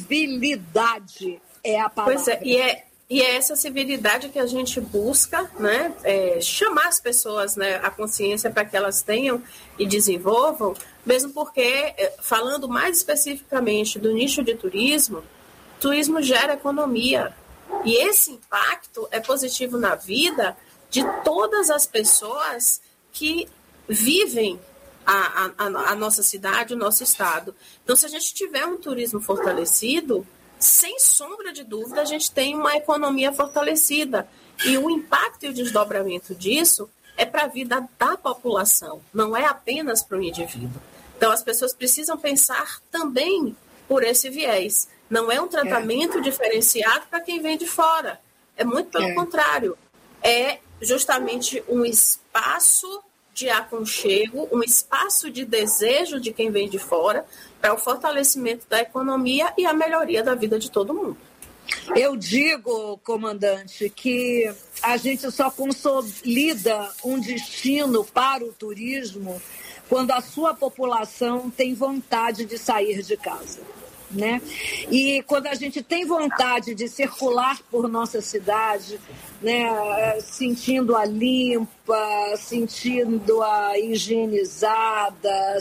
Civilidade é a palavra. Pois é, e é, e é essa civilidade que a gente busca, né? É, chamar as pessoas, né, a consciência para que elas tenham e desenvolvam, mesmo porque, falando mais especificamente do nicho de turismo, turismo gera economia. E esse impacto é positivo na vida de todas as pessoas que vivem a, a, a nossa cidade, o nosso estado. Então, se a gente tiver um turismo fortalecido, sem sombra de dúvida, a gente tem uma economia fortalecida. E o impacto e o desdobramento disso é para a vida da população, não é apenas para o indivíduo. Então, as pessoas precisam pensar também por esse viés. Não é um tratamento é. diferenciado para quem vem de fora. É muito pelo é. contrário. É justamente um espaço de aconchego, um espaço de desejo de quem vem de fora para o fortalecimento da economia e a melhoria da vida de todo mundo. Eu digo, comandante, que a gente só consolida um destino para o turismo quando a sua população tem vontade de sair de casa. Né? E quando a gente tem vontade de circular por nossa cidade, né, sentindo-a limpa, sentindo-a higienizada,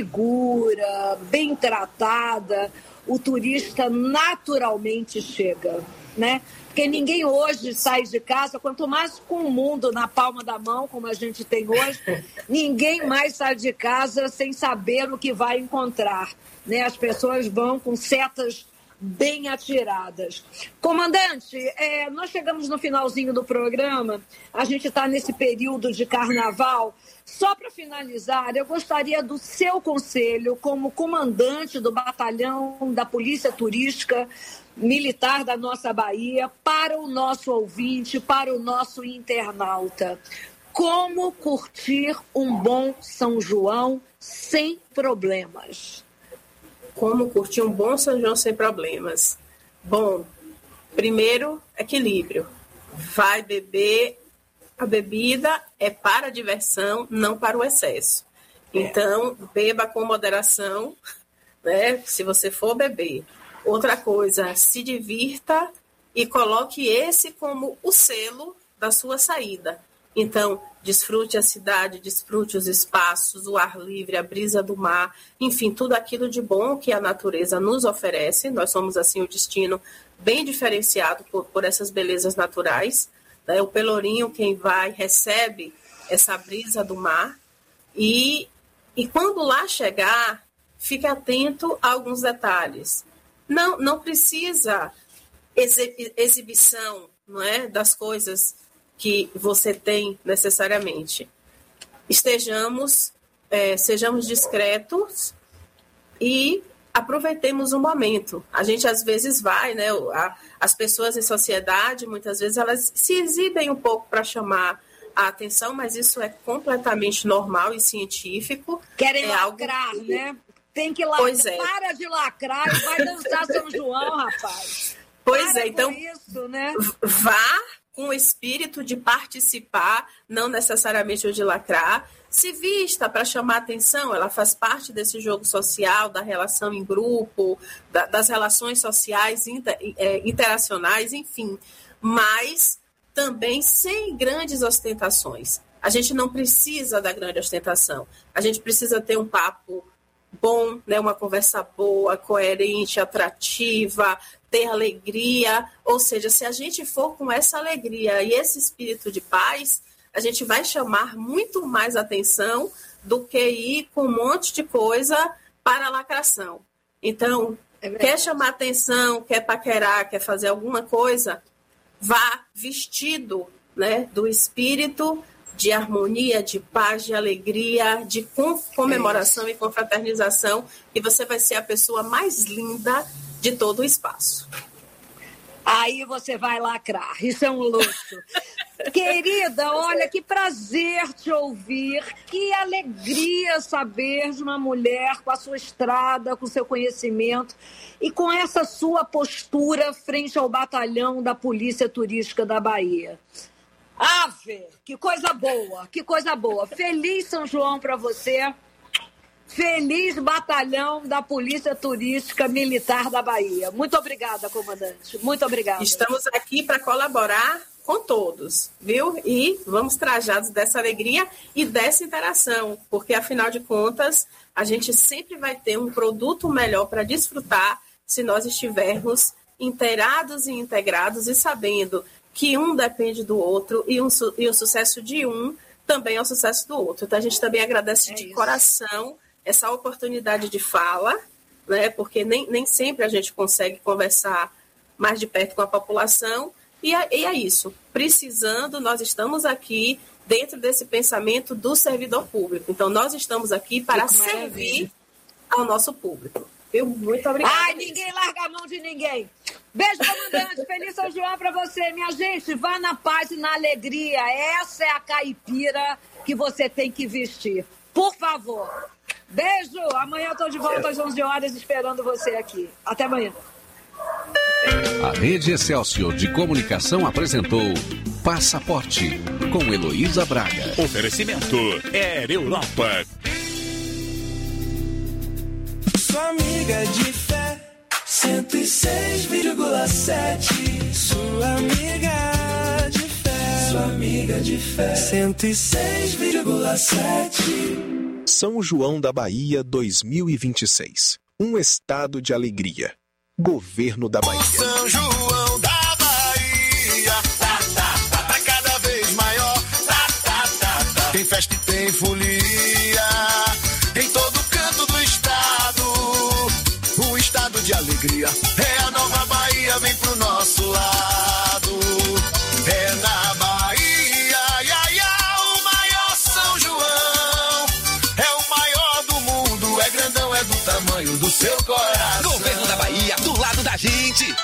segura, bem tratada, o turista naturalmente chega, né? Porque ninguém hoje sai de casa, quanto mais com o mundo na palma da mão, como a gente tem hoje, ninguém mais sai de casa sem saber o que vai encontrar. Né, as pessoas vão com setas bem atiradas. Comandante, é, nós chegamos no finalzinho do programa, a gente está nesse período de carnaval. Só para finalizar, eu gostaria do seu conselho como comandante do batalhão da Polícia Turística Militar da nossa Bahia para o nosso ouvinte, para o nosso internauta. Como curtir um bom São João sem problemas? Como curtir um bom São João sem problemas? Bom, primeiro, equilíbrio. Vai beber a bebida é para a diversão, não para o excesso. Então, beba com moderação, né? Se você for beber. Outra coisa, se divirta e coloque esse como o selo da sua saída. Então, desfrute a cidade, desfrute os espaços, o ar livre, a brisa do mar, enfim, tudo aquilo de bom que a natureza nos oferece. Nós somos, assim, um destino bem diferenciado por, por essas belezas naturais. Né? O Pelourinho, quem vai, recebe essa brisa do mar. E, e quando lá chegar, fique atento a alguns detalhes. Não, não precisa exibição, não é, das coisas que você tem necessariamente. Estejamos, é, sejamos discretos e aproveitemos o momento. A gente às vezes vai, né? A, as pessoas em sociedade, muitas vezes, elas se exibem um pouco para chamar a atenção, mas isso é completamente normal e científico. Querem é lacrar, algo que... né? Tem que lacrar. É. Para de lacrar e vai dançar São João, rapaz. Pois Para é, então isso, né? Vá com o espírito de participar, não necessariamente o de lacrar. Se vista para chamar atenção, ela faz parte desse jogo social, da relação em grupo, da, das relações sociais, inter, é, interacionais, enfim. Mas também sem grandes ostentações. A gente não precisa da grande ostentação. A gente precisa ter um papo bom, né, uma conversa boa, coerente, atrativa, ter alegria. Ou seja, se a gente for com essa alegria e esse espírito de paz, a gente vai chamar muito mais atenção do que ir com um monte de coisa para a lacração. Então, é quer chamar atenção, quer paquerar, quer fazer alguma coisa, vá vestido, né, do espírito de harmonia, de paz, de alegria, de comemoração é e confraternização, e você vai ser a pessoa mais linda de todo o espaço. Aí você vai lacrar, isso é um luxo. Querida, olha, que prazer te ouvir, que alegria saber de uma mulher com a sua estrada, com o seu conhecimento e com essa sua postura frente ao batalhão da Polícia Turística da Bahia. Ave, que coisa boa, que coisa boa. Feliz São João para você. Feliz batalhão da Polícia Turística Militar da Bahia. Muito obrigada, comandante. Muito obrigada. Estamos aqui para colaborar com todos, viu? E vamos trajados dessa alegria e dessa interação, porque, afinal de contas, a gente sempre vai ter um produto melhor para desfrutar se nós estivermos inteirados e integrados e sabendo que um depende do outro e, um, e o sucesso de um também é o sucesso do outro. Então, a gente também agradece é de isso. coração essa oportunidade de fala, né? Porque nem, nem sempre a gente consegue conversar mais de perto com a população, e é, e é isso. Precisando, nós estamos aqui dentro desse pensamento do servidor público. Então, nós estamos aqui para servir ao nosso público. Eu, muito obrigada. Ai, ninguém larga a mão de ninguém. Beijo, comandante. Feliz São João para você. Minha gente, vá na paz e na alegria. Essa é a caipira que você tem que vestir. Por favor. Beijo. Amanhã eu estou de volta às onze horas esperando você aqui. Até amanhã. A Rede Excelsior de Comunicação apresentou Passaporte, com Heloísa Braga. Oferecimento Air Europa. Sua amiga de fé, cento e seis vírgula sete. Sua amiga de fé, sua amiga de fé, cento e seis vírgula sete. São João da Bahia dois mil e vinte e seis. Um estado de alegria. Governo da Bahia. São João da Bahia, tá, tá, tá, tá cada vez maior. Tá, tá, tá, tá. Tem festa e tem folia em todo canto do estado. Um estado de alegria. É a nova Bahia, vem pro nosso lado. É na Bahia, ia, ia, o maior São João. É o maior do mundo, é grandão, é do tamanho do seu coração. Governo da Bahia, do lado da gente.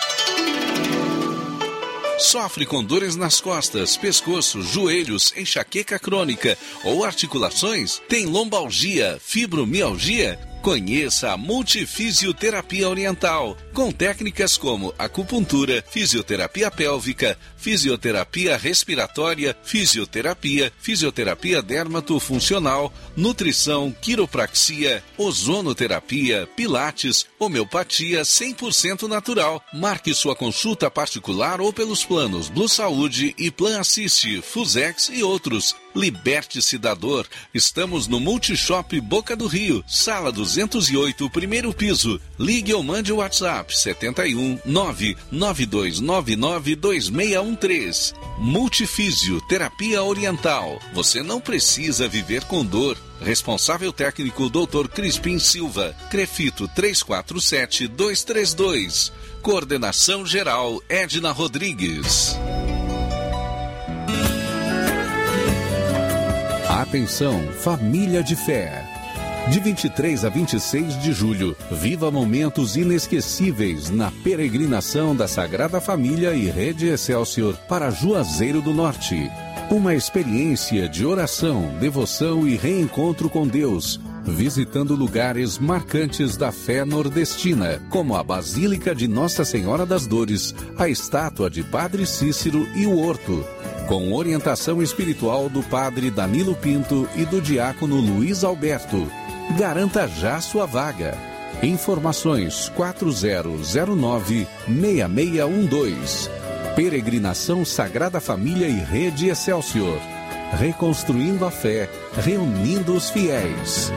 Sofre com dores nas costas, pescoço, joelhos, enxaqueca crônica ou articulações? Tem lombalgia, fibromialgia? Conheça a Multifisioterapia Oriental, com técnicas como acupuntura, fisioterapia pélvica, fisioterapia respiratória, fisioterapia, fisioterapia dermatofuncional, nutrição, quiropraxia, ozonoterapia, pilates, homeopatia cem por cento natural. Marque sua consulta particular ou pelos planos Blue Saúde e Plan Assist, Fusex e outros. Liberte-se da dor. Estamos no Multishop Boca do Rio, sala duzentos e oito, primeiro piso. Ligue ou mande o WhatsApp sete um nove nove dois nove nove dois seis um três. Multifísio Terapia Oriental. Você não precisa viver com dor. Responsável técnico doutor Crispim Silva. Crefito três quatro sete dois três dois. Coordenação geral Edna Rodrigues. Atenção, família de fé. De vinte e três a vinte e seis de julho, viva momentos inesquecíveis na peregrinação da Sagrada Família e Rede Excelsior para Juazeiro do Norte. Uma experiência de oração, devoção e reencontro com Deus, visitando lugares marcantes da fé nordestina, como a Basílica de Nossa Senhora das Dores, a estátua de Padre Cícero e o Horto, com orientação espiritual do Padre Danilo Pinto e do Diácono Luiz Alberto. Garanta já sua vaga. Informações quatro zero zero nove seis seis um dois. Peregrinação Sagrada Família e Rede Excelsior. Reconstruindo a fé, reunindo os fiéis.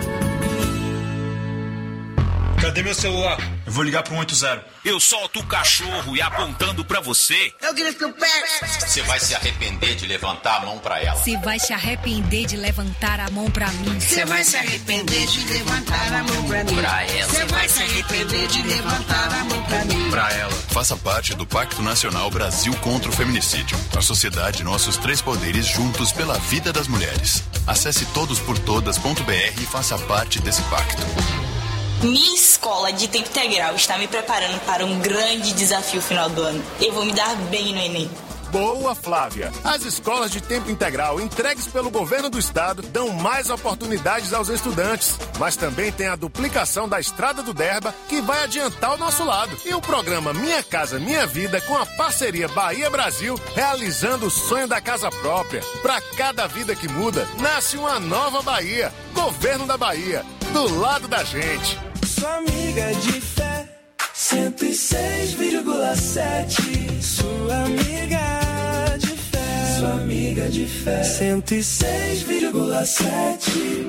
Cadê meu celular? Eu vou ligar pro um oito zero. Eu solto o cachorro e apontando pra você. Eu grito o pé. Você vai se arrepender de levantar a mão pra ela. Você vai se arrepender de levantar a mão pra mim. Você vai se arrepender de levantar a mão pra mim. Pra ela. Você vai se arrepender de levantar a mão pra mim. Pra ela. Faça parte do Pacto Nacional Brasil contra o Feminicídio. A sociedade, nossos três poderes juntos pela vida das mulheres. Acesse todos por todas ponto b r e faça parte desse pacto. Minha escola de tempo integral está me preparando para um grande desafio final do ano. Eu vou me dar bem no Enem. Boa, Flávia! As escolas de tempo integral entregues pelo governo do estado dão mais oportunidades aos estudantes, mas também tem a duplicação da Estrada do Derba, que vai adiantar o nosso lado. E o programa Minha Casa Minha Vida, com a parceria Bahia Brasil, realizando o sonho da casa própria. Para cada vida que muda, nasce uma nova Bahia. Governo da Bahia, do lado da gente. Sua amiga de fé, cento e seis vírgula sete. Sua amiga de fé, sua amiga de fé, cento e seis vírgula sete.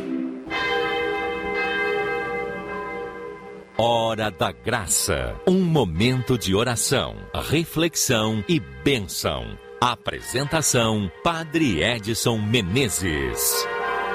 Hora da Graça. Um momento de oração, reflexão e bênção. Apresentação: Padre Edson Menezes.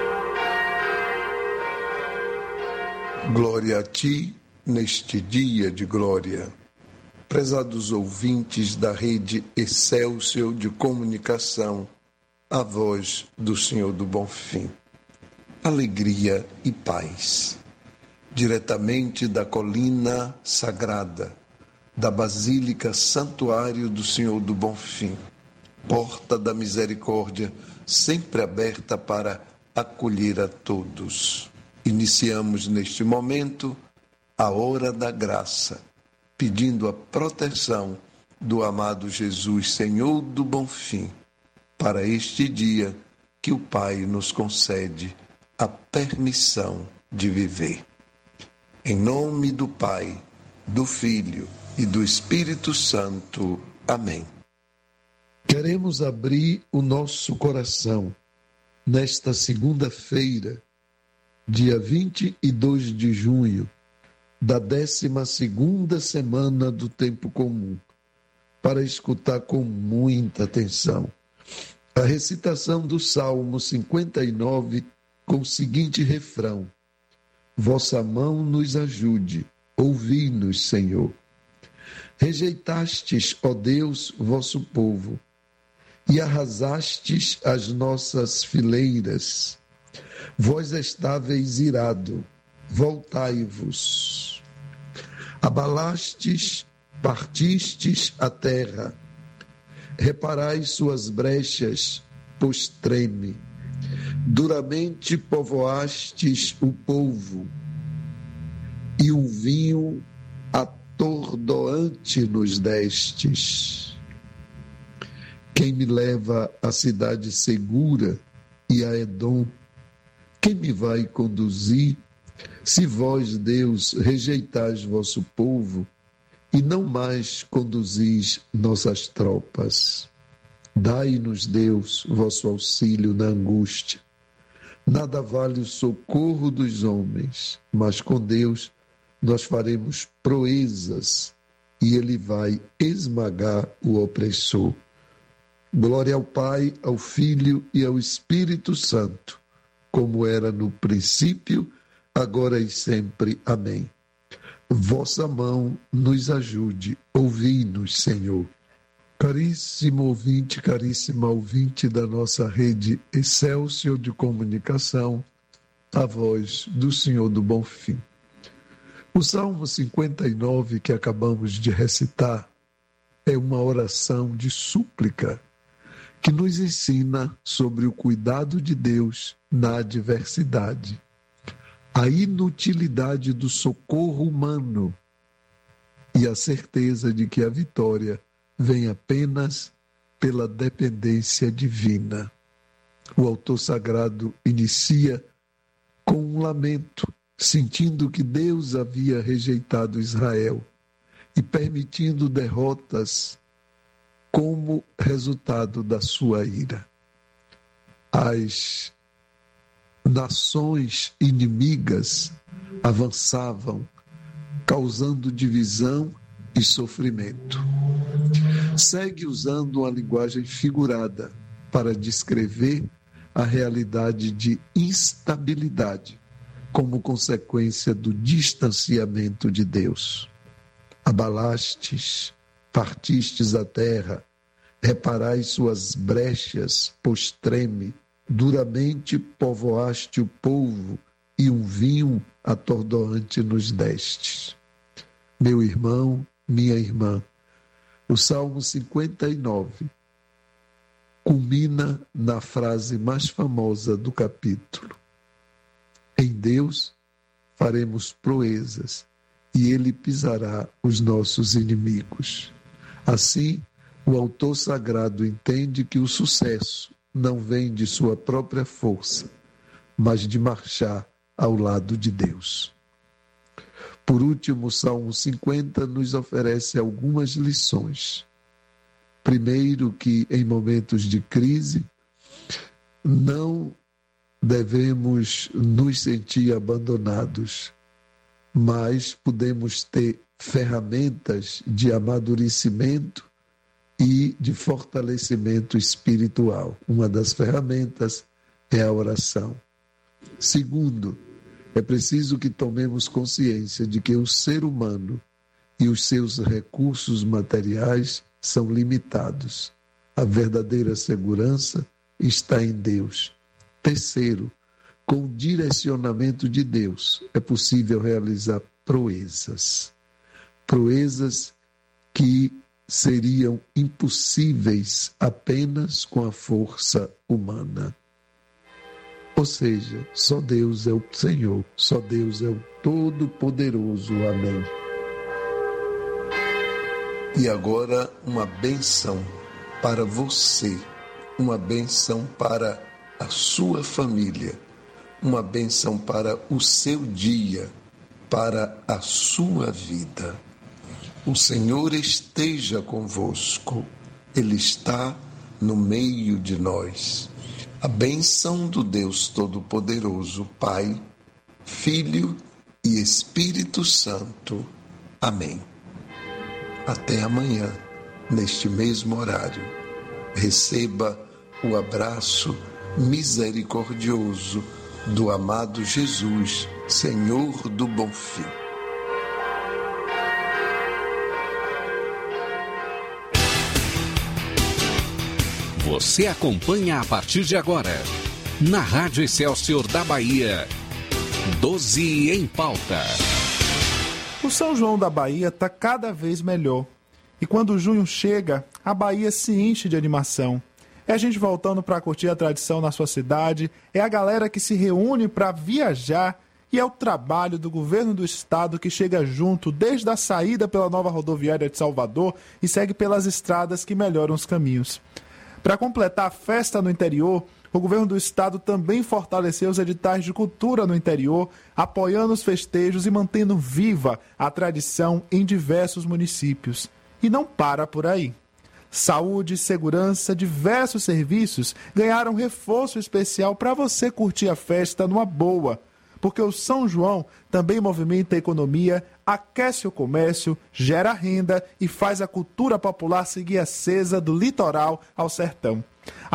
Glória a ti, neste dia de glória. Prezados ouvintes da Rede Excelsior de Comunicação, a voz do Senhor do Bonfim. Alegria e paz. Diretamente da colina sagrada, da Basílica Santuário do Senhor do Bonfim, porta da misericórdia, sempre aberta para acolher a todos. Iniciamos neste momento a hora da graça, pedindo a proteção do amado Jesus, Senhor do Bonfim, para este dia que o Pai nos concede a permissão de viver. Em nome do Pai, do Filho e do Espírito Santo. Amém. Queremos abrir o nosso coração nesta segunda-feira, dia vinte e dois de junho, da décima segunda semana do tempo comum, para escutar com muita atenção a recitação do Salmo cinquenta e nove, com o seguinte refrão: vossa mão nos ajude, ouvi-nos, Senhor. Rejeitastes, ó Deus, vosso povo, e arrasastes as nossas fileiras. Vós estáveis irado, voltai-vos. Abalastes, partistes a terra. Reparai suas brechas, pois treme. Duramente povoastes o povo. e um vinho atordoante nos destes. Quem me leva à cidade segura e a Edom? Quem me vai conduzir? Se vós, Deus, rejeitais vosso povo e não mais conduzis nossas tropas. Dai-nos, Deus, vosso auxílio na angústia. Nada vale o socorro dos homens, mas com Deus nós faremos proezas e Ele vai esmagar o opressor. Glória ao Pai, ao Filho e ao Espírito Santo, como era no princípio, agora e sempre. Amém. Vossa mão nos ajude, ouvi-nos, Senhor. Caríssimo ouvinte, caríssima ouvinte da nossa rede Excelsior de Comunicação, a voz do Senhor do Bonfim. O Salmo cinquenta e nove que acabamos de recitar é uma oração de súplica que nos ensina sobre o cuidado de Deus na adversidade, a inutilidade do socorro humano e a certeza de que a vitória vem apenas pela dependência divina. O autor sagrado inicia com um lamento, sentindo que Deus havia rejeitado Israel e permitindo derrotas como resultado da sua ira. As nações inimigas avançavam, causando divisão e sofrimento. Segue usando uma linguagem figurada para descrever a realidade de instabilidade como consequência do distanciamento de Deus. Abalastes, partistes a terra, reparai suas brechas, pois treme, duramente povoaste o povo e um vinho atordoante nos destes. Meu irmão, minha irmã, o Salmo cinquenta e nove culmina na frase mais famosa do capítulo. Em Deus faremos proezas e Ele pisará os nossos inimigos. Assim, o autor sagrado entende que o sucesso não vem de sua própria força, mas de marchar ao lado de Deus. Por último, o Salmo cinquenta nos oferece algumas lições. Primeiro, que em momentos de crise não devemos nos sentir abandonados, mas podemos ter ferramentas de amadurecimento e de fortalecimento espiritual. Uma das ferramentas é a oração. Segundo, é preciso que tomemos consciência de que o ser humano e os seus recursos materiais são limitados. A verdadeira segurança está em Deus. Terceiro, com o direcionamento de Deus, é possível realizar proezas. Proezas que seriam impossíveis apenas com a força humana. Ou seja, só Deus é o Senhor, só Deus é o Todo-Poderoso. Amém. E agora uma bênção para você, uma bênção para a sua família, uma bênção para o seu dia, para a sua vida. O Senhor esteja convosco, Ele está no meio de nós. A bênção do Deus Todo-Poderoso, Pai, Filho e Espírito Santo. Amém. Até amanhã, neste mesmo horário. Receba o abraço misericordioso do amado Jesus, Senhor do Bonfim. Você acompanha a partir de agora, na Rádio Excelsior da Bahia, doze em pauta. O São João da Bahia está cada vez melhor. E quando junho chega, a Bahia se enche de animação. É a gente voltando para curtir a tradição na sua cidade, é a galera que se reúne para viajar E é o trabalho do governo do estado que chega junto desde a saída pela nova rodoviária de Salvador e segue pelas estradas que melhoram os caminhos. Para completar a festa no interior, o governo do estado também fortaleceu os editais de cultura no interior, apoiando os festejos e mantendo viva a tradição em diversos municípios. E não para por aí. Saúde, segurança, diversos serviços ganharam reforço especial para você curtir a festa numa boa. Porque o São João também movimenta a economia, aquece o comércio, gera renda e faz a cultura popular seguir acesa do litoral ao sertão.